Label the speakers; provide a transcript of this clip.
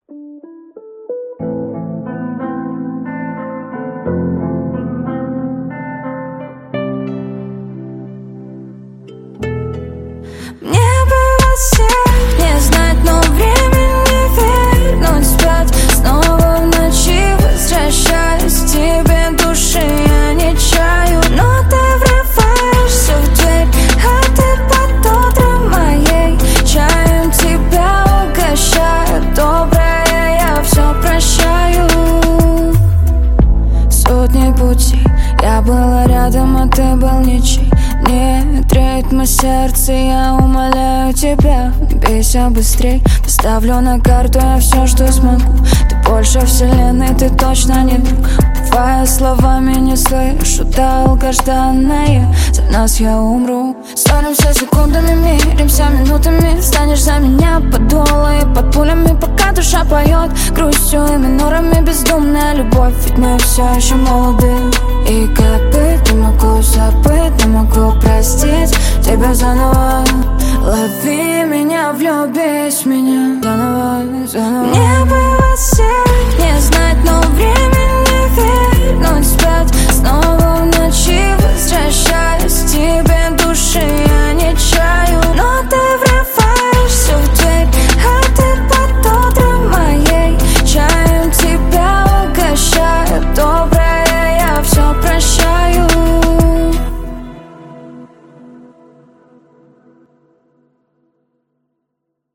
Speaker 1: Мне было 7, не знать, но времени вернуть вспять. Снова в ночи возвращаюсь к тебе, души я не чаю. Но ты врываешься в дверь, а ты под утром моей чаем тебя угощаю. Добрая, я все прощаю. Сотни путей я была рядом, а ты был ничей. Нет ритма сердца, я умоляю тебя, бейся быстрей. Поставлю на карту я все, что смогу. Ты больше вселенной, ты точно не друг. Бывая словами не слышу, долгожданное, за нас я умру. Ссоримся секундами, миримся минутами. Станешь за меня под дуло и под пулями, пока душа поет грустью и минорами. Бездумная любовь, ведь мы все еще молоды. И как быть, не могу забыть, не могу простить тебя заново. Лови меня, влюбись в меня заново, заново. Мне было 7, не знать, но времени вернуть вспять.